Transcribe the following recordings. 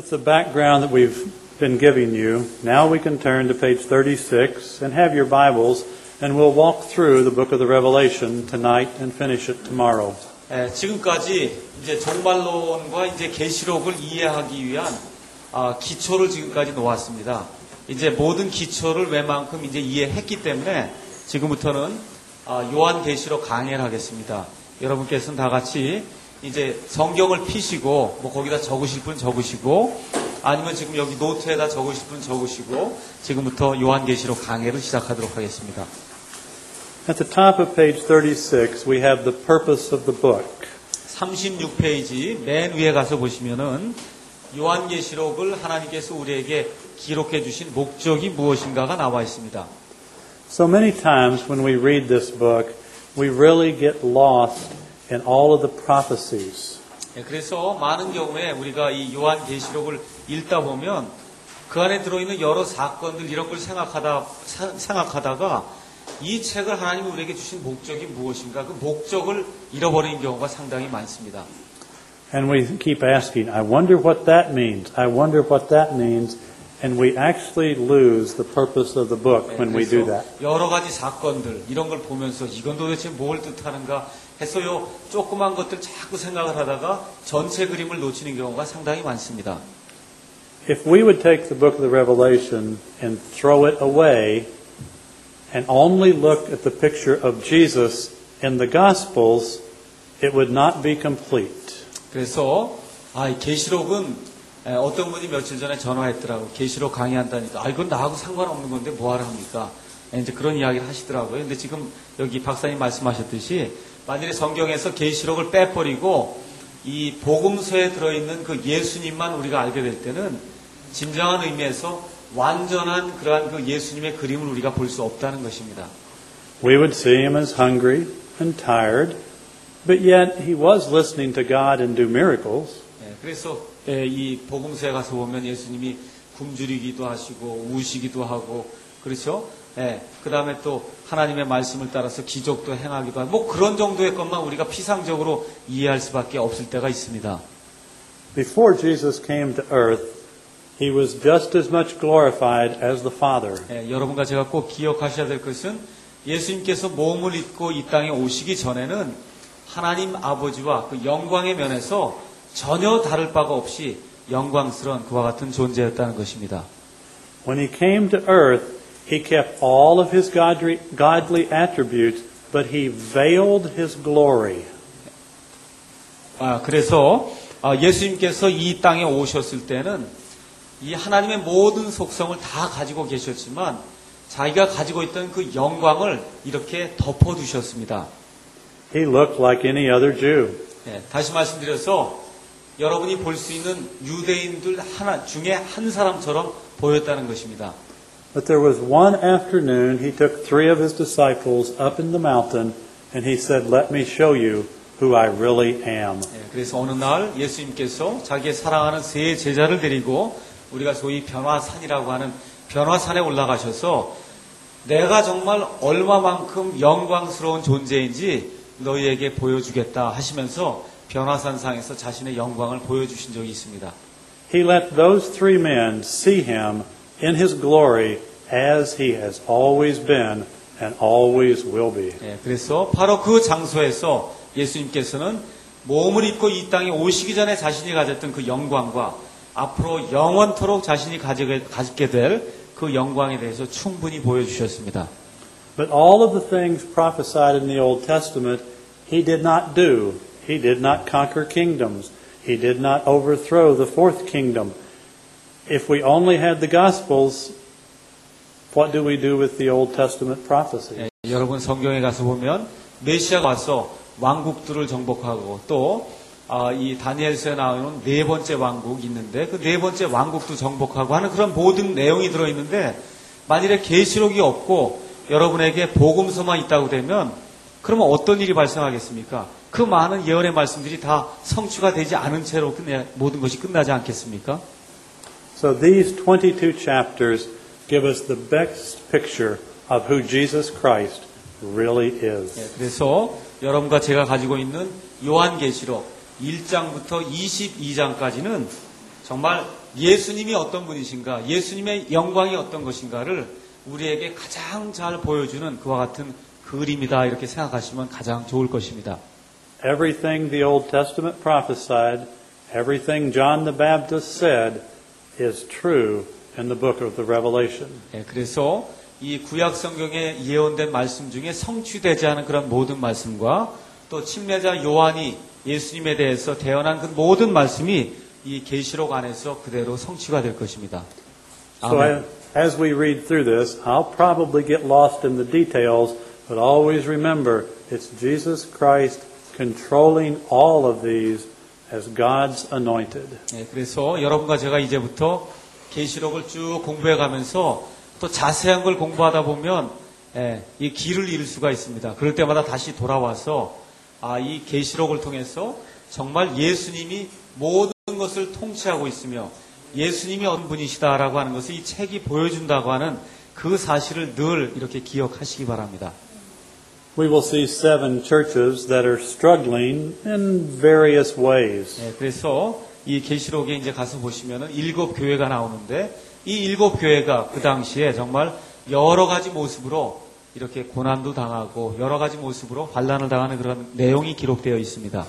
With the background that we've been giving you, now we can turn to page 36 and have your Bibles, and we'll walk through the book of the Revelation tonight and finish it tomorrow. 지금까지 이제 종말론과 이제 계시록을 이해하기 위한 기초를 지금까지 놓았습니다. 이제 모든 기초를 웬만큼 이제 이해했기 때문에 지금부터는 요한 계시록 강해를 하겠습니다. 여러분께서는 다 같이 이제 성경을 피시고 뭐 거기다 적으실 분 적으시고 아니면 지금 여기 노트에다 적으실 분 적으시고 지금부터 요한 계시록 강해를 시작하도록 하겠습니다. At the top of page 36, we have the purpose of the book. 36페이지 맨 위에 가서 보시면은 요한계시록을 하나님께서 우리에게 기록해 주신 목적이 무엇인가가 나와 있습니다. So many times when we read this book, we really get lost in all of the prophecies. 그래서 많은 경우에 우리가 이 요한계시록을 읽다 보면 그 안에 들어있는 여러 사건들 이런 걸 생각하다가 이 책을 하나님이 우리에게 주신 목적이 무엇인가 그 목적을 잃어버리는 경우가 상당히 많습니다. And we keep asking, I wonder what that means. I wonder what that means. And we actually lose the purpose of the book when we do that. 여러 가지 사건들 이런 걸 보면서 이건 도대체 뭘 뜻하는가 해서요 조그만 것들 자꾸 생각을 하다가 전체 그림을 놓치는 경우가 상당히 많습니다. If we would take the book of the Revelation and throw it away and only look at the picture of Jesus in the Gospels, it would not be complete. 그래서 이 계시록은 어떤 분이 며칠 전에 전화했더라고요. 계시록 강의한다니까. 이건 나하고 상관없는 건데 뭐하러 합니까? 이제 그런 이야기를 하시더라고요. 근데 지금 여기 박사님 말씀하셨듯이 만일에 성경에서 계시록을 빼버리고 이 복음서에 들어있는 그 예수님만 우리가 알게 될 때는 진정한 의미에서 완전한 그러한 그 예수님의 그림을 우리가 볼 수 없다는 것입니다. We would see him as hungry and tired, but yet he was listening to God and do miracles. 그래서 이 복음서에 가서 보면 예수님이 굶주리기도 하시고 우시기도 하고 그렇죠? 그 다음에 또 하나님의 말씀을 따라서 기적도 행하기도 하고 뭐 그런 정도의 것만 우리가 피상적으로 이해할 수밖에 없을 때가 있습니다. Before Jesus came to earth, He was just as much glorified as the Father. 여러분과 제가 꼭 기억하셔야 될 것은 예수님께서 몸을 입고 이 땅에 오시기 전에는 하나님 아버지와 그 영광의 면에서 전혀 다를 바가 없이 영광스러운 그와 같은 존재였다는 것입니다. When He came to earth, He kept all of His godly attributes, but He veiled His glory. 그래서 예수님께서 이 땅에 오셨을 때는 이 하나님의 모든 속성을 다 가지고 계셨지만 자기가 가지고 있던 그 영광을 이렇게 덮어두셨습니다. He looked like any other Jew. 다시 말씀드려서 여러분이 볼 수 있는 유대인들 중에 한 사람처럼 보였다는 것입니다. But there was one afternoon he took 3 of his disciples up in the mountain and he said, "Let me show you who I really am." 그래서 어느 날 예수님께서 자기의 사랑하는 3 제자를 데리고 우리가 소위 변화산이라고 하는 변화산에 올라가셔서 내가 정말 얼마만큼 영광스러운 존재인지 너희에게 보여주겠다 하시면서 변화산상에서 자신의 영광을 보여주신 적이 있습니다. He let those 3 men see him in his glory as he has always been and always will be. 그래서 바로 그 장소에서 예수님께서는 몸을 입고 이 땅에 오시기 전에 자신이 가졌던 그 영광과 앞으로 영원토록 자신이 가지게 될 그 영광에 대해서 충분히 보여주셨습니다. But all of the things prophesied in the Old Testament, he did not do. He did not conquer kingdoms. He did not overthrow the 4th kingdom. If we only had the Gospels, what do we do with the Old Testament prophecy? 여러분 성경에 가서 보면 메시아가 와서 왕국들을 정복하고 또 이 다니엘서에 나오는 4번째 왕국이 있는데 그 4번째 왕국도 정복하고 하는 그런 모든 내용이 들어있는데 만일에 계시록이 없고 여러분에게 복음서만 있다고 되면 그러면 어떤 일이 발생하겠습니까? 그 많은 예언의 말씀들이 다 성취가 되지 않은 채로 모든 것이 끝나지 않겠습니까? So these 22 chapters give us the best picture of who Jesus Christ really is. 그래서 여러분과 제가 가지고 있는 요한계시록 1장부터 22장까지는 정말 예수님이 어떤 분이신가, 예수님의 영광이 어떤 것인가를 우리에게 가장 잘 보여주는 그와 같은 그림이다 이렇게 생각하시면 가장 좋을 것입니다. Everything the Old Testament prophesied, everything John the Baptist said is true in the book of the Revelation. 그래서 이 구약 성경에 예언된 말씀 중에 성취되지 않은 그런 모든 말씀과 또 침례자 요한이 예수님에 대해서 대언한 그 모든 말씀이 이 계시록 안에서 그대로 성취가 될 것입니다. So as we read through this, I'll probably get lost in the details, but always remember it's Jesus Christ controlling all of these as God's anointed. 그래서 여러분과 제가 이제부터 계시록을 쭉 공부해 가면서 또 자세한 걸 공부하다 보면 이 길을 잃을 수가 있습니다. 그럴 때마다 다시 돌아와서 이 계시록을 통해서 정말 예수님이 모든 것을 통치하고 있으며 예수님이 어떤 분이시다라고 하는 것을 이 책이 보여준다고 하는 그 사실을 늘 이렇게 기억하시기 바랍니다. We will see 7 churches that are struggling in various ways. 그래서 이 계시록에 이제 가서 보시면은 7 교회가 나오는데 이 7 교회가 그 당시에 정말 여러 가지 모습으로 이렇게 고난도 당하고 여러 가지 모습으로 환난을 당하는 그런 내용이 기록되어 있습니다.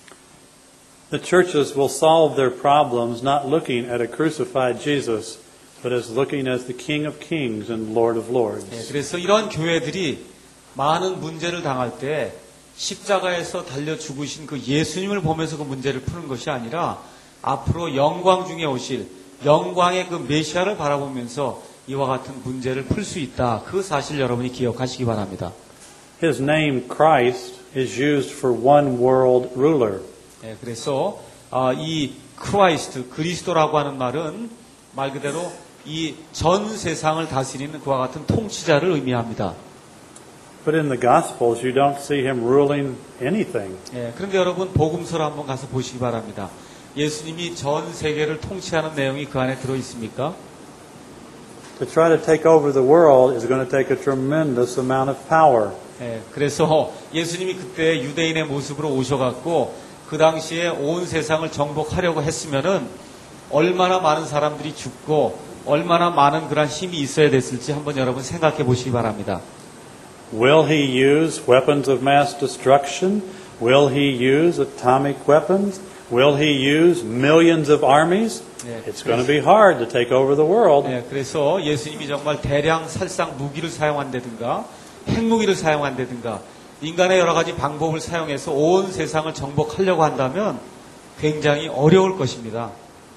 The churches will solve their problems not looking at a crucified Jesus, but as looking as the King of Kings and Lord of Lords. 그래서 이런 교회들이 많은 문제를 당할 때 십자가에서 달려 죽으신 그 예수님을 보면서 그 문제를 푸는 것이 아니라 앞으로 영광 중에 오실 영광의 그 메시아를 바라보면서 이와 같은 문제를 풀 수 있다. 그 사실 여러분이 기억하시기 바랍니다. His name Christ is used for one world ruler. 그래서 이 크라이스트, 그리스도라고 하는 말은 말 그대로 이 전 세상을 다스리는 그와 같은 통치자를 의미합니다. But in the Gospels, you don't see him ruling anything. 그런데 여러분 복음서를 한번 가서 보시기 바랍니다. 예수님이 전 세계를 통치하는 내용이 그 안에 들어 있습니까? To try to take over the world is going to take a tremendous amount of power. 그래서 예수님이 그때 유대인의 모습으로 오셔갖고 그 당시에 온 세상을 정복하려고 했으면은 얼마나 많은 사람들이 죽고 얼마나 많은 그런 힘이 있어야 됐을지 한번 여러분 생각해 보시기 바랍니다. Will he use weapons of mass destruction? Will he use atomic weapons? Will he use millions of armies? It's going to be hard to take over the world. 그래서 예수님이 정말 대량 살상 무기를 사용한다든가 핵무기를 사용한다든가 인간의 여러 가지 방법을 사용해서 온 세상을 정복하려고 한다면 굉장히 어려울 것입니다.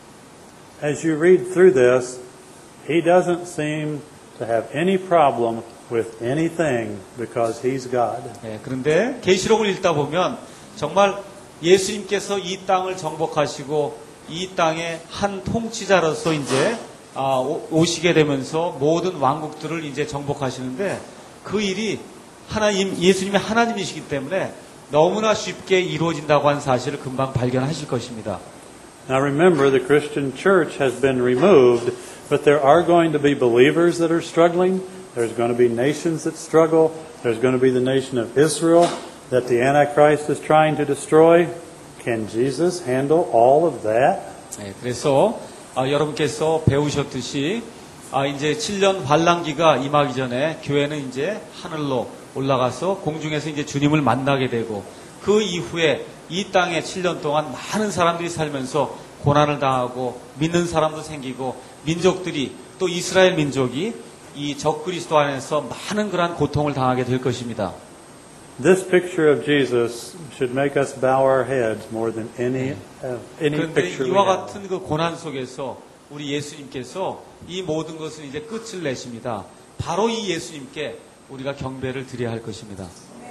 As you read through this, he doesn't seem to have any problem with anything because he's God. 그런데 계시록을 읽다 보면 정말 예수님께서 이 땅을 정복하시고 이 땅의 한 통치자로서 이제 오시게 되면서 모든 왕국들을 이제 정복하시는데 그 일이 예수님이 하나님이시기 때문에 너무나 쉽게 이루어진다고 하는 사실을 금방 발견하실 것입니다. Now remember, the Christian church has been removed, but there are going to be believers that are struggling. There's going to be nations that struggle. There's going to be the nation of Israel that the Antichrist is trying to destroy. Can Jesus handle all of that? 그래서 여러분께서 배우셨듯이 이제 7년 환란기가 임하기 전에 교회는 이제 하늘로 올라가서 공중에서 이제 주님을 만나게 되고 그 이후에 이 땅에 7년 동안 많은 사람들이 살면서 고난을 당하고 믿는 사람도 생기고 민족들이 또 이스라엘 민족이 이 적그리스도 안에서 많은 그러한 고통을 당하게 될 것입니다. This picture of Jesus should make us bow our heads more than any 그런데 picture we 이와 have. 같은 그 고난 속에서 우리 예수님께서 이 모든 것을 이제 끝을 내십니다. 바로 이 예수님께 우리가 경배를 드려야 할 것입니다.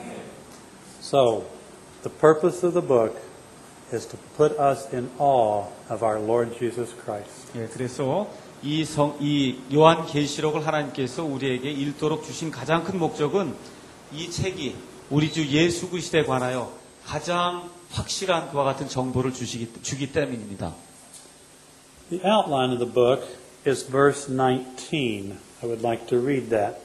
So, the purpose of the book is to put us in awe of our Lord Jesus Christ. 그래서 이 요한 계시록을 하나님께서 우리에게 읽도록 주신 가장 큰 목적은 이 책이 우리 주 예수 그리스도에 관하여 가장 확실한 그와 같은 정보를 주기 때문입니다. The outline of the book is verse 19. I would like to read that.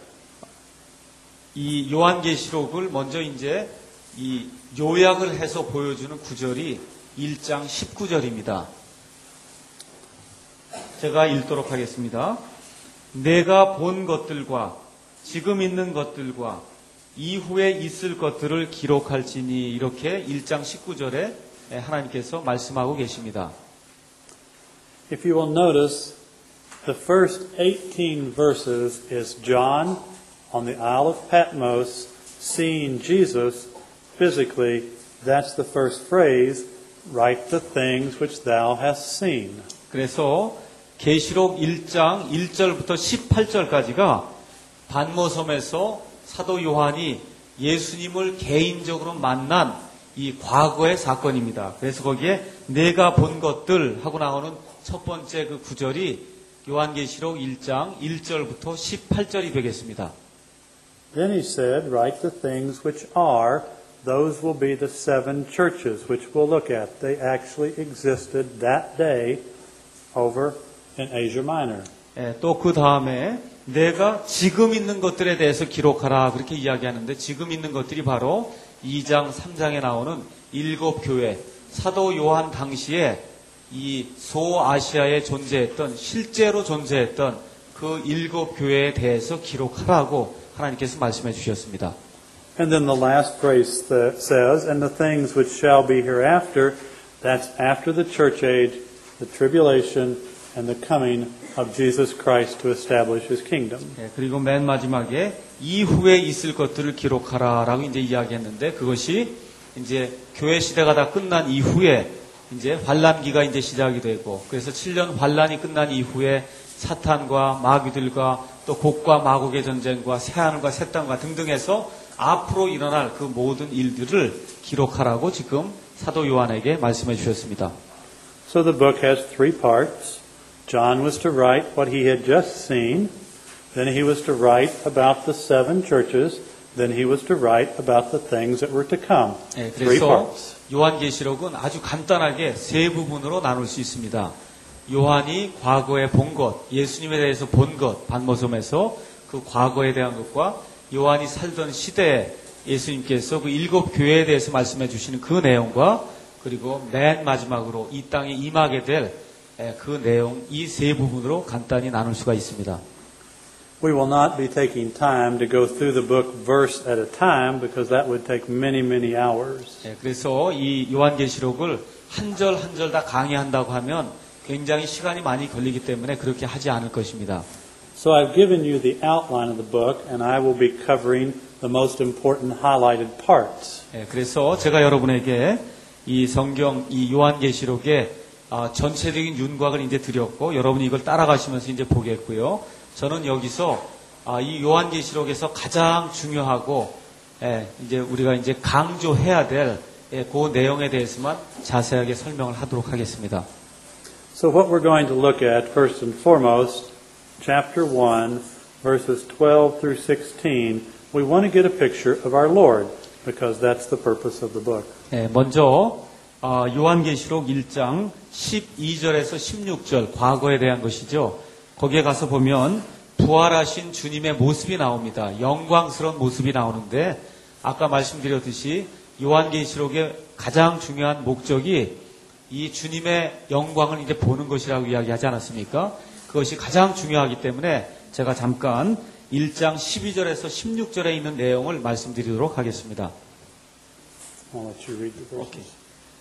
이 요한 계시록을 먼저 이제 이 요약을 해서 보여주는 구절이 1장 19절입니다. 제가 읽도록 하겠습니다. 내가 본 것들과 지금 있는 것들과 이후에 있을 것들을 기록할지니 이렇게 1장 19절에 하나님께서 말씀하고 계십니다. If you will notice, the first 18 verses is John on the Isle of Patmos seeing Jesus physically. That's the first phrase, write the things which thou hast seen. 그래서 계시록 1장 1절부터 18절까지가 반모섬에서 사도 요한이 예수님을 개인적으로 만난 이 과거의 사건입니다. 그래서 거기에 내가 본 것들 하고 나오는 첫 번째 그 구절이 요한계시록 1장 1절부터 18절이 되겠습니다. Then he said, write the things which are, those will be the 7 churches which we'll look at. They actually existed that day over in Asia Minor. 또 그 다음에 내가 지금 있는 것들에 대해서 기록하라 그렇게 이야기하는데 지금 있는 것들이 바로 2장 3장에 나오는 7 교회 사도 요한 당시에 이 소아시아에 존재했던 실제로 존재했던 그 7 교회에 대해서 기록하라고 하나님께서 말씀해 주셨습니다. And then the last phrase says, and the things which shall be hereafter, that's after the church age, the tribulation, and the coming of Jesus Christ to establish His kingdom. 그리고 맨 마지막에 이후에 있을 것들을 기록하라라고 이제 이야기했는데 그것이 이제 교회 시대가 다 끝난 이후에 이제 환란기가 이제 시작이 되고 그래서 7년 환란이 끝난 이후에 사탄과 마귀들과 또 곡과 마곡의 전쟁과 새하늘과 새 땅과 등등해서 앞으로 일어날 그 모든 일들을 기록하라고 지금 사도 요한에게 말씀해 주셨습니다. So the book has 3 parts. John was to write what he had just seen. Then he was to write about the 7 churches. Then he was to write about the things that were to come. 3 그래서 parts. 요한계시록은 아주 간단하게 3 부분으로 나눌 수 있습니다. 요한이 과거에 본 것, 예수님에 대해서 본 것, 반모섬에서 그 과거에 대한 것과 요한이 살던 시대에 예수님께서 그 7 교회에 대해서 말씀해 주시는 그 내용과 그리고 맨 마지막으로 이 땅에 임하게 될 그 내용, 이 3 부분으로 간단히 나눌 수가 있습니다. We will not be taking time to go through the book verse at a time because that would take many, many hours. 그래서 이 요한계시록을 한 절 한 절 다 강의한다고 하면 굉장히 시간이 많이 걸리기 때문에 그렇게 하지 않을 것입니다. So I've given you the outline of the book and I will be covering the most important highlighted parts. 그래서 제가 여러분에게 이 성경, 이 요한계시록의 전체적인 윤곽을 이제 드렸고 여러분이 이걸 따라가시면서 이제 보겠고요. 저는 여기서 이 요한계시록에서 가장 중요하고 이제 우리가 이제 강조해야 될 그 내용에 대해서만 자세하게 설명을 하도록 하겠습니다. So what we're going to look at first and foremost, chapter 1, verses 12 through 16, we want to get a picture of our Lord because that's the purpose of the book. 먼저 요한계시록 1장 12절에서 16절 과거에 대한 것이죠. 거기에 가서 보면 부활하신 주님의 모습이 나옵니다. 영광스러운 모습이 나오는데 아까 말씀드렸듯이 요한계시록의 가장 중요한 목적이 이 주님의 영광을 이제 보는 것이라고 이야기하지 않았습니까? 그것이 가장 중요하기 때문에 제가 잠깐 1장 12절에서 16절에 있는 내용을 말씀드리도록 하겠습니다. I'll let you read the verses.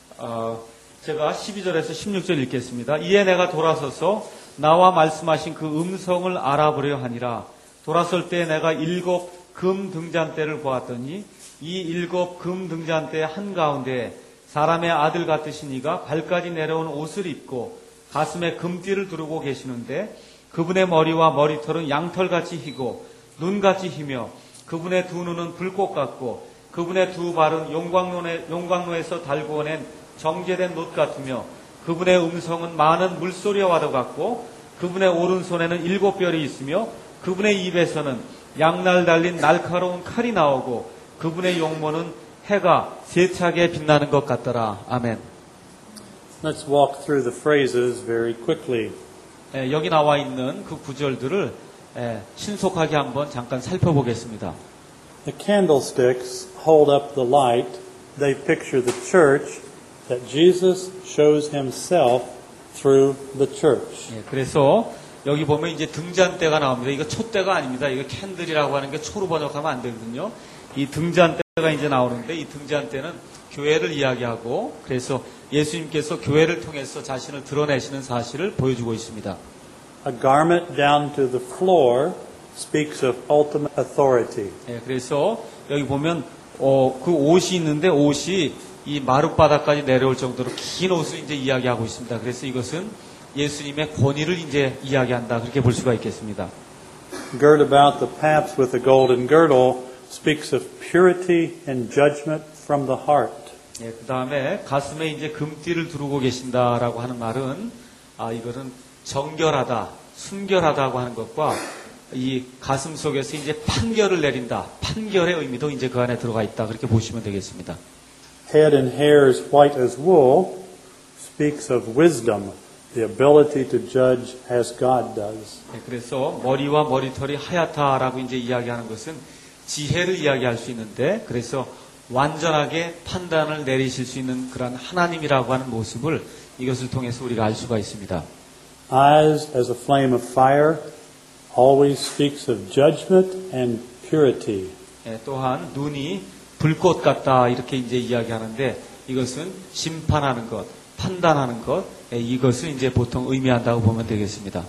제가 12절에서 16절 읽겠습니다. 이에 내가 돌아서서 나와 말씀하신 그 음성을 알아보려 하니라. 돌아설 때 내가 7 금 등잔대를 보았더니 이 7 금 등잔대 한가운데 사람의 아들 같으신 이가 발까지 내려온 옷을 입고 가슴에 금띠를 두르고 계시는데 그분의 머리와 머리털은 양털같이 희고 눈같이 희며 그분의 2 눈은 불꽃 같고 그분의 2 발은 용광로에서 달고 오낸 정제된 놋 같으며 그분의 음성은 많은 물소리와도 같고 그분의 오른손에는 7 뼈리 있으며 그분의 입에서는 양날 달린 날카로운 칼이 나오고 그분의 용모는 해가 세차게 빛나는 것 같더라. 아멘. Let's walk through the phrases very quickly. 여기 나와 있는 그 구절들을 신속하게 한번 잠깐 살펴보겠습니다. The candlesticks hold up the light. They picture the church that Jesus shows himself through the church. 예, 그래서 여기 보면 이제 등잔대가 나옵니다. 이거 촛대가 아닙니다. 이거 캔들이라고 하는 게 초로 번역하면 안 되거든요. 이 등잔대가 이제 나오는데 이 등잔대는 교회를 이야기하고 그래서 예수님께서 교회를 통해서 자신을 드러내시는 사실을 보여주고 있습니다. A garment down to the floor speaks of ultimate authority. 예, 그래서 여기 보면 그 옷이 있는데 옷이 이 마룻바닥까지 내려올 정도로 긴 옷을 이제 이야기하고 있습니다. 그래서 이것은 예수님의 권위를 이제 이야기한다. 그렇게 볼 수가 있겠습니다. Girt about the paps with a golden girdle speaks of purity and judgment from the heart. 예, 그 다음에 가슴에 이제 금띠를 두르고 계신다라고 하는 말은 이거는 정결하다, 순결하다고 하는 것과 이 가슴 속에서 이제 판결을 내린다. 판결의 의미도 이제 그 안에 들어가 있다. 그렇게 보시면 되겠습니다. Head and hairs white as wool speaks of wisdom, the ability to judge as God does. 네, 그래서 머리와 머리털이 하얗다라고 이제 이야기하는 것은 지혜를 이야기할 수 있는데 그래서 완전하게 판단을 내리실 수 있는 그런 하나님이라고 하는 모습을 이것을 통해서 우리가 알 수가 있습니다. Eyes as a flame of fire always speaks of judgment and purity. 네, 또한 눈이 불꽃 같다 이렇게 이제 이야기하는데 이것은 심판하는 것, 판단하는 것 이것을 이제 보통 의미한다고 보면 되겠습니다.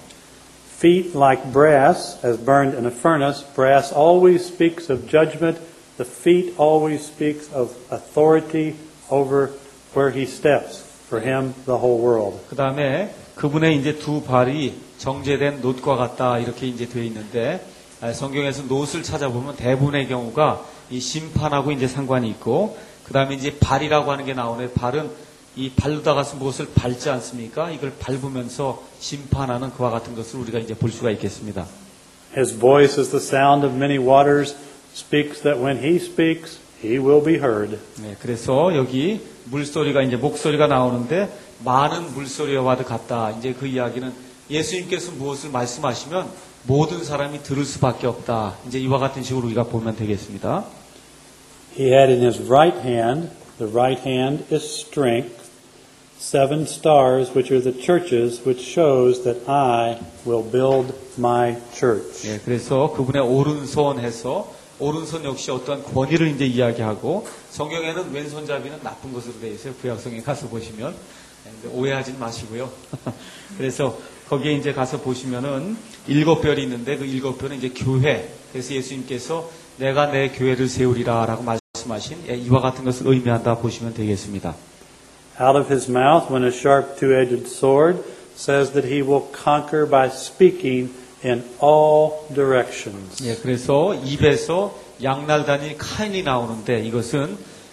Feet like brass as burned in a furnace. Brass always speaks of judgment. The feet always speaks of authority over where he steps. For him, the whole world. 그 다음에 그분의 이제 두 발이 정제된 놋과 같다 이렇게 이제 되어 있는데 성경에서 놋을 찾아보면 대부분의 경우가 이 심판하고 이제 상관이 있고 그 다음에 이제 발이라고 하는 게 나오는데 발은 이 발로다가서 무엇을 밟지 않습니까? 이걸 밟으면서 심판하는 그와 같은 것을 우리가 이제 볼 수가 있겠습니다. His voice is the sound of many waters, speaks that when he speaks, he will be heard. 네, 그래서 여기 물소리가 이제 목소리가 나오는데 많은 물소리와도 같다. 이제 그 이야기는 예수님께서 무엇을 말씀하시면 모든 사람이 들을 수밖에 없다. 이제 이와 같은 식으로 우리가 보면 되겠습니다. He had in his right hand, the right hand is strength, 7 stars, which are the churches, which shows that I will build my church. 네, 그래서 그분의 오른손에서 오른손 역시 어떠한 권위를 이제 이야기하고 성경에는 왼손잡이는 나쁜 것으로 되어 있어요. 구약성에 가서 보시면 오해하지는 마시고요. 그래서 거기에 이제 가서 보시면은 7별이 있는데 그 7별은 이제 교회. 그래서 예수님께서 내가 내 교회를 세우리라라고 말씀하신 이와 같은 것을 의미한다 보시면 되겠습니다. Out of his mouth, when a sharp two-edged sword, says that he will conquer by speaking in all directions. 예, 그래서 입에서 양날단이 칼이 나오는데 이것은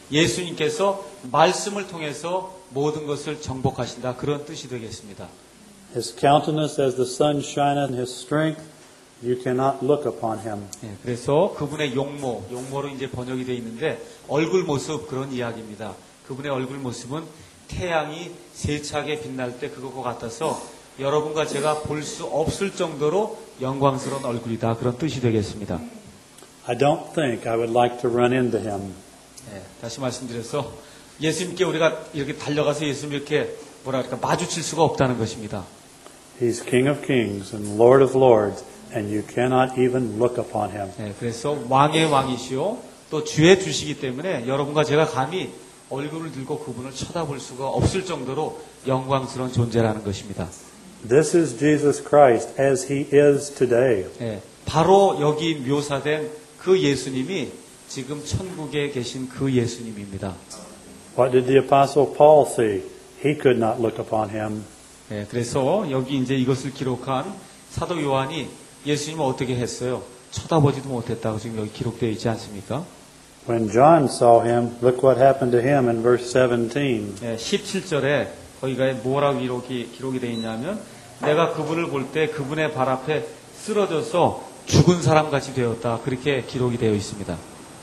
예수님께서 말씀을 통해서 모든 것을 정복하신다 그런 뜻이 되겠습니다. His countenance as the sun shineth in his strength, you cannot look upon him. 예, 그래서 그분의 용모로 이제 번역이 되어 있는데 얼굴 모습 그런 이야기입니다. 그분의 얼굴 모습은 태양이 세차게 빛날 때 그것과 같아서 여러분과 제가 볼 수 없을 정도로 영광스러운 얼굴이다. 그런 뜻이 되겠습니다. I don't think I would like to run into him. 네, 다시 말씀드려서 예수님께 우리가 이렇게 달려가서 예수님 이렇게 마주칠 수가 없다는 것입니다. He's King of Kings and Lord of Lords, and you cannot even look upon him. 네, 그래서 왕의 왕이시오 또 주의 주시기 때문에 여러분과 제가 감히 얼굴을 들고 그분을 쳐다볼 수가 없을 정도로 영광스러운 존재라는 것입니다. This is Jesus Christ as he is today. 네, 바로 여기 묘사된 그 예수님이 지금 천국에 계신 그 예수님입니다. What did the Apostle Paul see? He could not look upon him. 네, 그래서 여기 이제 이것을 기록한 사도 요한이 예수님을 어떻게 했어요? 쳐다보지도 못했다고 지금 여기 기록되어 있지 않습니까? When John saw him, look what happened to him in verse 17. 네, 17절에 거기가 뭐라고 기록이 되어 있냐면 내가 그분을 볼 때 그분의 발 앞에 쓰러져서 죽은 사람같이 되었다. 그렇게 기록이 되어 있습니다.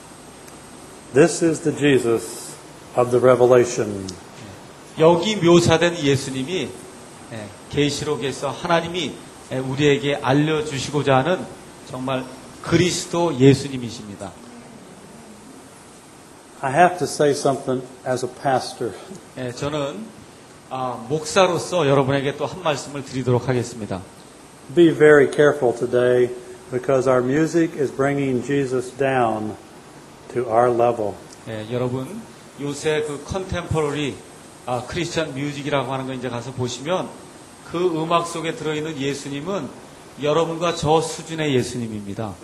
This is the Jesus of the Revelation. 여기 묘사된 예수님이 계시록에서 하나님이 우리에게 알려주시고자 하는 정말 그리스도 예수님이십니다. I have to say something as a pastor. 저는 목사로서 여러분에게 또 한 말씀을 드리도록 하겠습니다. Be very careful today because our music is bringing Jesus down to our level. 예, 여러분 요새 그 컨템포러리 크리스천 뮤직이라고 하는 거 이제 가서 보시면 그 음악 속에 들어있는 예수님은 여러분과 저 수준의 예수님입니다.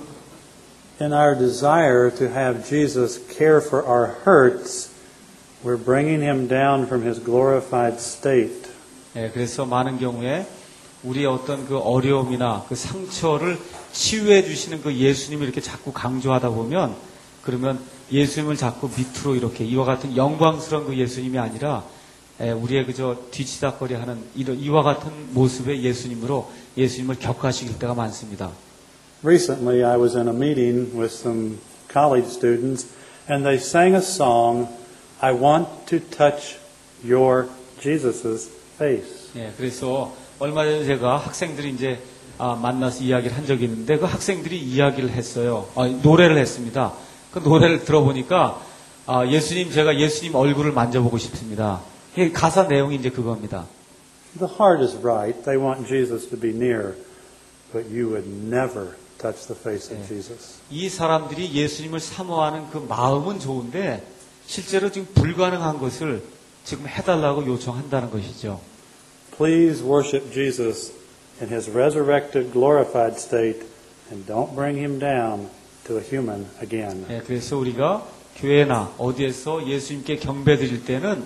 In our desire to have Jesus care for our hurts, we're bringing him down from his glorified state. 예, 그래서 많은 경우에 우리의 어떤 그 어려움이나 그 상처를 치유해 주시는 그 예수님을 이렇게 자꾸 강조하다 보면 그러면 예수님을 자꾸 밑으로 이렇게 이와 같은 영광스러운 그 예수님이 아니라 우리의 그저 뒤치다거리하는 이와 같은 모습의 예수님으로 예수님을 격하시킬 때가 많습니다. Recently, I was in a meeting with some college students, and they sang a song, I want to touch your Jesus' face. 예, 그래서 얼마 전에 제가 학생들이 이제 만나서 이야기를 한 적이 있는데 그 학생들이 이야기를 했어요. 노래를 했습니다. 그 노래를 들어보니까 예수님 제가 예수님 얼굴을 만져보고 싶습니다. 이 가사 내용이 이제 그겁니다. The heart is right. They want Jesus to be near, but you would never touch the face of Jesus. 이 사람들이 예수님을 사모하는 그 마음은 좋은데 실제로 지금 불가능한 것을 지금 해달라고 요청한다는 것이죠. Please worship Jesus in his resurrected, glorified state, and don't bring him down to a human again. 네, 그래서 우리가 교회나 어디에서 예수님께 경배드릴 때는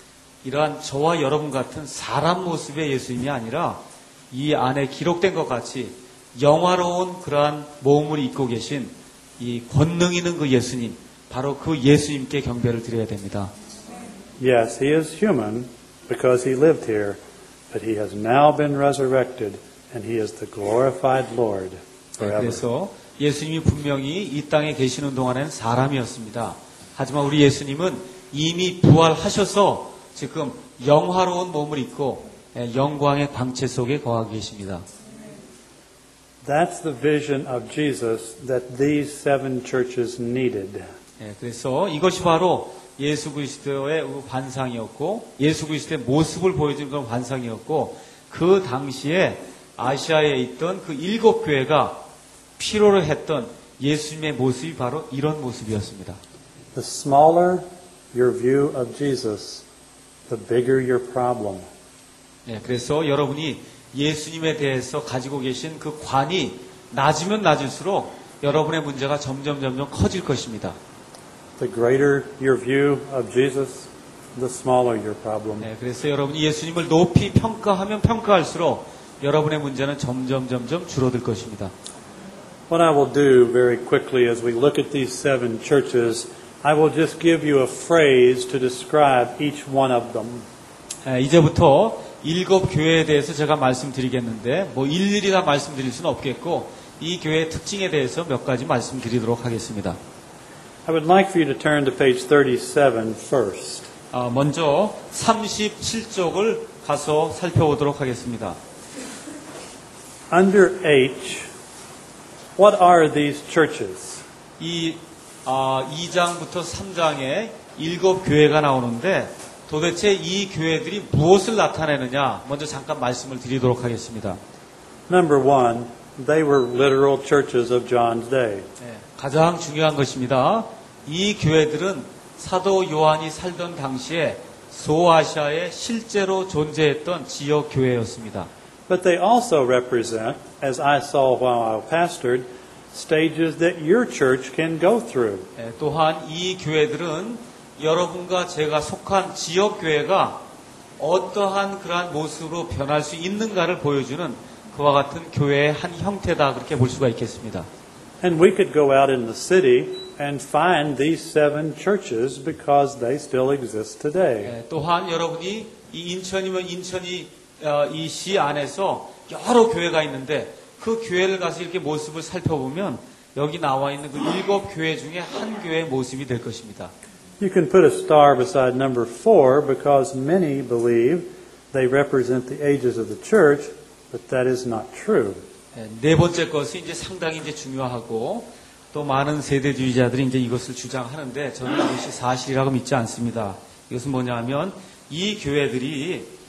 이러한 저와 여러분 같은 사람 모습의 예수님이 아니라 이 안에 기록된 것 같이 영화로운 그러한 몸을 입고 계신 이 권능 있는 그 예수님, 바로 그 예수님께 경배를 드려야 됩니다. Yes, he is human because he lived here, but he has now been resurrected and he is the glorified Lord forever. 그래서 예수님이 분명히 이 땅에 계시는 동안에는 사람이었습니다. 하지만 우리 예수님은 이미 부활하셔서 지금 영화로운 몸을 입고 영광의 광채 속에 거하고 계십니다. That's the vision of Jesus that these 7 churches needed. 그래서 이것이 바로 예수 그리스도의 환상이었고 예수 그리스도의 모습을 보여주는 그런 환상이었고 그 당시에 아시아에 있던 그 7 교회가 필요로 했던 예수님의 모습이 바로 이런 모습이었습니다. The smaller your view of Jesus, the bigger your problem. 그래서 여러분이 예수님에 대해서 가지고 계신 그 관이 낮으면 낮을수록 여러분의 문제가 점점 커질 것입니다. The greater your view of Jesus, the smaller your problem. 그래서 여러분이 예수님을 높이 평가하면 평가할수록 여러분의 문제는 점점 줄어들 것입니다. What I will do very quickly as we look at these 7 churches, I will just give you a phrase to describe each one of them. 이제부터 7 교회에 대해서 제가 말씀드리겠는데 일일이 다 말씀드릴 수는 없겠고 이 교회의 특징에 대해서 몇 가지 말씀드리도록 하겠습니다. I would like for you to turn to page 37 first. 먼저 37쪽을 가서 살펴보도록 하겠습니다. Under H, what are these churches? 이 2장부터 3장에 7 교회가 나오는데 도대체 이 교회들이 무엇을 나타내느냐 먼저 잠깐 말씀을 드리도록 하겠습니다. Number 1, they were literal churches of John's day. 가장 중요한 것입니다. 이 교회들은 사도 요한이 살던 당시에 소아시아에 실제로 존재했던 지역 교회였습니다. But they also represent, as I saw while I pastored, stages that your church can go through. 또한 이 교회들은 여러분과 제가 속한 지역 교회가 어떠한 그러한 모습으로 변할 수 있는가를 보여주는 그와 같은 교회의 한 형태다 그렇게 볼 수가 있겠습니다. And we could go out in the city and find these 7 churches because they still exist today. 또한 여러분이 이 인천이면 인천이 이 시 안에서 여러 교회가 있는데 그 교회를 가서 이렇게 모습을 살펴보면 여기 나와 있는 그 7 교회 중에 한 교회의 모습이 될 것입니다. You can put a star beside number 4 because many believe they represent the ages of the church, but that is not true. 네 번째 것이 이제 상당히 이제 중요하고 또 많은 세대주의자들이 이제 이것을 주장하는데 저는 이것이 사실이라고 믿지 않습니다. 이것은 뭐냐면 이 교회들이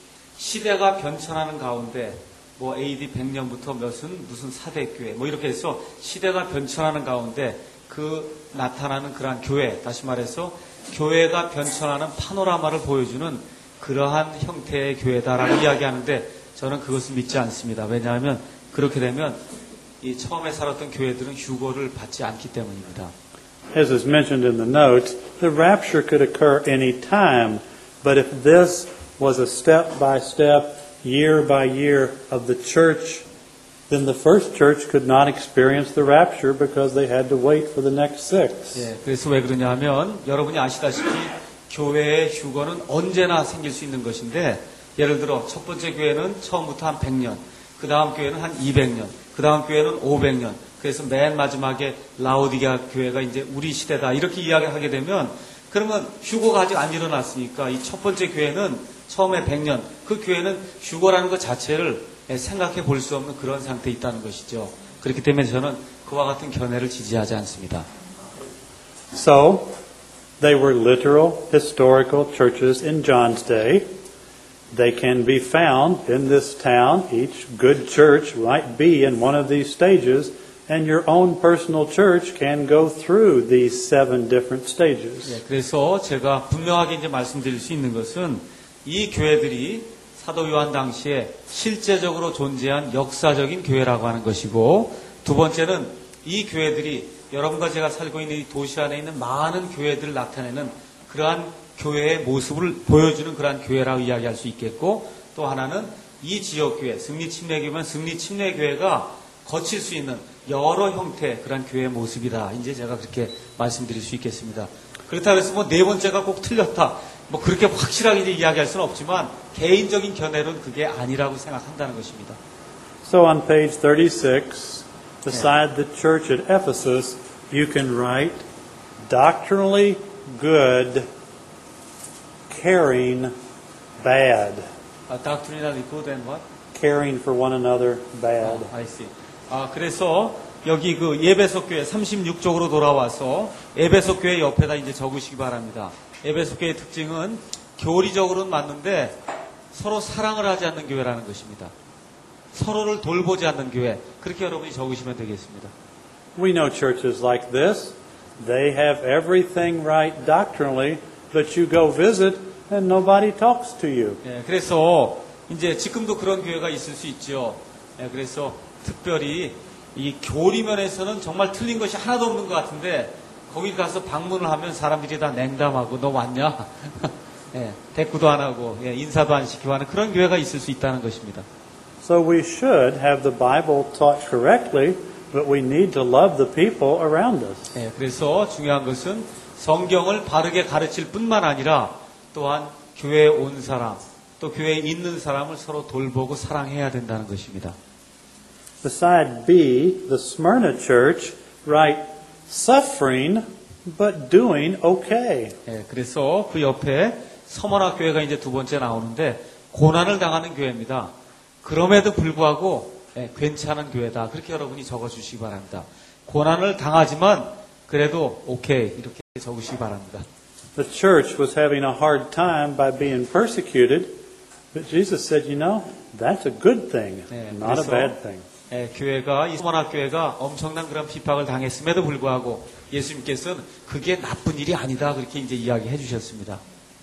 시대가 변천하는 가운데 뭐 AD 100년부터 무슨 사대교회 뭐 이렇게 해서 시대가 변천하는 가운데 그 나타나는 그러한 교회, 다시 말해서 교회가 변천하는 파노라마를 보여주는 그러한 형태의 교회다라고 이야기하는데 저는 그것을 믿지 않습니다. 왜냐하면 그렇게 되면 이 처음에 살았던 교회들은 휴거를 받지 않기 때문입니다. As is mentioned in the notes, the rapture could occur any time, but if this was a step-by-step, year-by-year of the church, then the first church could not experience the rapture because they had to wait for the next six. 예, 그래서 왜 그러냐 하면 여러분이 아시다시피 교회의 휴거는 언제나 생길 수 있는 것인데 예를 들어 첫 번째 교회는 처음부터 한 100년, 그 다음 교회는 한 200년, 그 다음 교회는 500년, 그래서 맨 마지막에 라오디게아 교회가 이제 우리 시대다 이렇게 이야기하게 되면 그러면 휴거가 아직 안 일어났으니까 이 첫 번째 교회는 처음에 100년, 그 교회는 휴거라는 것 자체를 생각해 볼 수 없는 그런 상태에 있다는 것이죠. 그렇기 때문에 저는 그와 같은 견해를 지지하지 않습니다. So, they were literal, historical churches in John's day. They can be found in this town. Each good church might be in one of these stages, and your own personal church can go through these 7 different stages. 네, 그래서 제가 분명하게 이제 말씀드릴 수 있는 것은 이 교회들이 사도 요한 당시에 실제적으로 존재한 역사적인 교회라고 하는 것이고, 두 번째는 이 교회들이 여러분과 제가 살고 있는 이 도시 안에 있는 많은 교회들을 나타내는 그러한 교회의 모습을 보여주는 그러한 교회라고 이야기할 수 있겠고, 또 하나는 이 지역교회, 승리침례교회면 승리침례교회가 거칠 수 있는 여러 형태 그런 교회의 모습이다. 이제 제가 그렇게 말씀드릴 수 있겠습니다. 그렇다고 해서 뭐 네 번째가 꼭 틀렸다. 뭐 그렇게 확실하게 이제 이야기할 수는 없지만 개인적인 견해로는 그게 아니라고 생각한다는 것입니다. So on page 36, beside the church at Ephesus, you can write doctrinally good, caring bad. Doctrinally good and what? Caring for one another bad. I see. 그래서 여기 그 에베소 교회 36쪽으로 돌아와서 에베소 교회 옆에다 이제 적으시기 바랍니다. 에베소 교회의 특징은 교리적으로는 맞는데 서로 사랑을 하지 않는 교회라는 것입니다. 서로를 돌보지 않는 교회. 그렇게 여러분이 적으시면 되겠습니다. We know churches like this. They have everything right doctrinally, but you go visit and nobody talks to you. 예, 그래서 이제 지금도 그런 교회가 있을 수 있죠. 예, 그래서 특별히 이 교리면에서는 정말 틀린 것이 하나도 없는 것 같은데 거기 가서 방문을 하면 사람들이 다 냉담하고 너 왔냐? 예, 대꾸도 안 하고 인사도 안 시키고 하는 그런 교회가 있을 수 있다는 것입니다. So we should have the Bible taught correctly, but we need to love the people around us. 예, 그래서 중요한 것은 성경을 바르게 가르칠 뿐만 아니라 또한 교회에 온 사람, 또 교회에 있는 사람을 서로 돌보고 사랑해야 된다는 것입니다. Beside B, the Smyrna church write suffering but doing okay. 예, 그래서 그 옆에 서머나 교회가 이제 두 번째 나오는데 고난을 당하는 교회입니다. 그럼에도 불구하고 괜찮은 교회다. 그렇게 여러분이 적어주시기 바랍니다. 고난을 당하지만 그래도 오케이 이렇게 적으시기 바랍니다. The church was having a hard time by being persecuted, but Jesus said, you know, that's a good thing, not a bad thing. 교회가 이 서머나 교회가 엄청난 그런 핍박을 당했음에도 불구하고 예수님께서는 그게 나쁜 일이 아니다 그렇게 이제 이야기해 주셨습니다.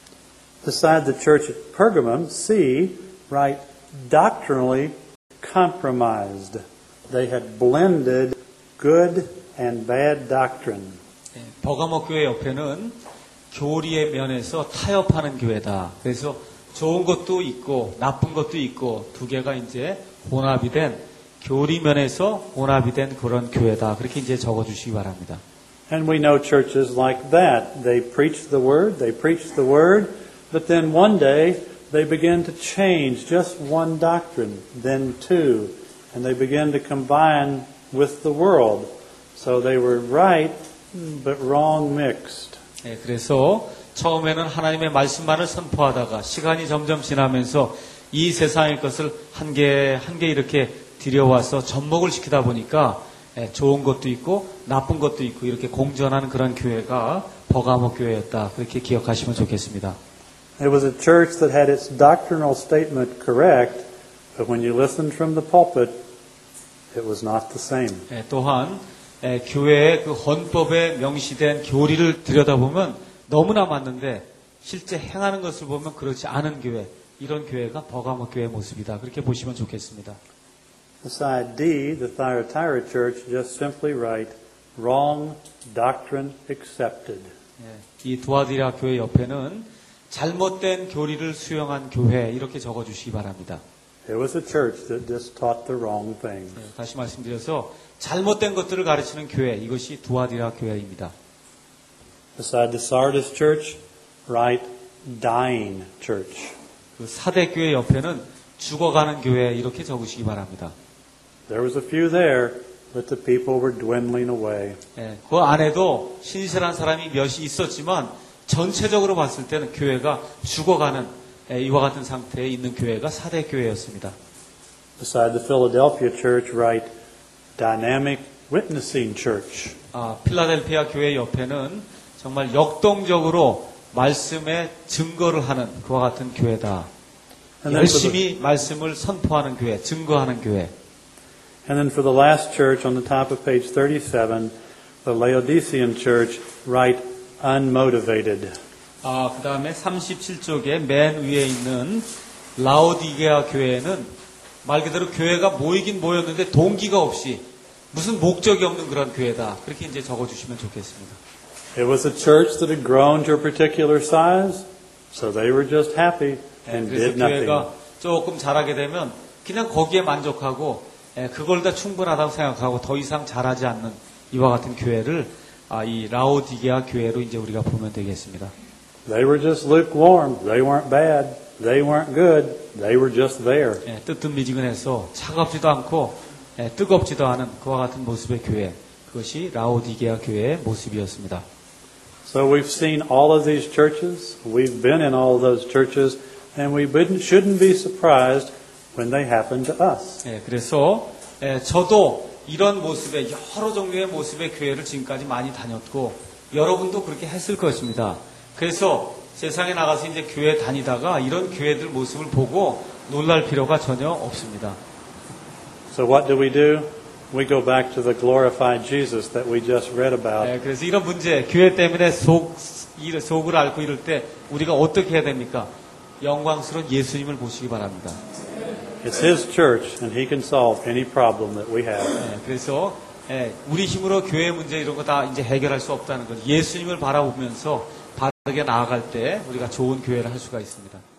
Beside the church at Pergamum, C, write doctrinally compromised. They had blended good and bad doctrine. 버가모 교회 옆에는 교리의 면에서 타협하는 교회다. 그래서 좋은 것도 있고 나쁜 것도 있고 두 개가 이제 혼합이 된 교리 면에서 혼합이 된 그런 교회다. 그렇게 이제 적어주시기 바랍니다. And we know churches like that. They preach the word, but then one day they begin to change just one doctrine, then two, and they begin to combine with the world. So they were right, but wrong mixed. 그래서 처음에는 하나님의 말씀만을 선포하다가 시간이 점점 지나면서 이 세상의 것을 한 개 한 개 이렇게 들여와서 접목을 시키다 보니까 좋은 것도 있고 나쁜 것도 있고 이렇게 공존하는 그런 교회가 버가모 교회였다. 그렇게 기억하시면 좋겠습니다. It was a church that had its doctrinal statement correct, but when you listened from the pulpit, it was not the same. 또한 교회의 그 헌법에 명시된 교리를 들여다보면 너무나 맞는데 실제 행하는 것을 보면 그렇지 않은 교회, 이런 교회가 버가모 교회의 모습이다. 그렇게 보시면 좋겠습니다. Beside D, the Thyatira church just simply write, wrong doctrine accepted. 이 두아디라 교회 옆에는 잘못된 교리를 수용한 교회 이렇게 적어주시기 바랍니다. It was a church that just taught the wrong things. 다시 말씀드려서 잘못된 것들을 가르치는 교회, 이것이 두아디라 교회입니다. Beside the Sardis church, write dying church. 그 사대 교회 옆에는 죽어가는 교회 이렇게 적으시기 바랍니다. There was a few there, but the people were dwindling away. 그 안에도 신실한 사람이 몇이 있었지만 전체적으로 봤을 때는 교회가 죽어가는 이와 같은 상태에 있는 교회가 사대 교회였습니다. Beside the Philadelphia church, write dynamic witnessing church. 필라델피아 교회 옆에는 정말 역동적으로 말씀에 증거를 하는 그와 같은 교회다. 열심히 말씀을 선포하는 교회, 증거하는 교회. And then for the last church on the top of page 37, the Laodicean church, write unmotivated. 그 다음에 37쪽에 맨 위에 있는 라오디게아 교회는 말 그대로 교회가 모이긴 모였는데 동기가 없이 무슨 목적이 없는 그런 교회다. 그렇게 이제 적어주시면 좋겠습니다. It was a church that had grown to a particular size, so they were just happy and 그래서 did nothing. 교회가 조금 자라게 되면 그냥 거기에 만족하고 그걸 다 충분하다고 생각하고 더 이상 자라지 않는 이와 같은 교회를 이 라오디게아 교회로 이제 우리가 보면 되겠습니다. They were just lukewarm. They weren't bad. They weren't good. They were just there. 뜨뜻미지근해서 차갑지도 않고 뜨겁지도 않은 그와 같은 모습의 교회, 그것이 라오디게아 교회의 모습이었습니다. So we've seen all of these churches. We've been in all of those churches, and we shouldn't be surprised when they happen to us. 그래서 저도 이런 모습의 여러 종류의 모습의 교회를 지금까지 많이 다녔고 여러분도 그렇게 했을 것입니다. 그래서 세상에 나가서 이제 교회 다니다가 이런 교회들 모습을 보고 놀랄 필요가 전혀 없습니다. So what do? We go back to the glorified Jesus that we just read about. 그래서 이런 문제, 교회 때문에 속을 앓고 이럴 때 우리가 어떻게 해야 됩니까? 영광스러운 예수님을 보시기 바랍니다. It's His church, and He can solve any problem that we have. 그래서 우리 힘으로 교회 문제 이런 거 다 이제 해결할 수 없다는 것. 예수님을 바라보면서 바르게 나아갈 때 우리가 좋은 교회를 할 수가 있습니다.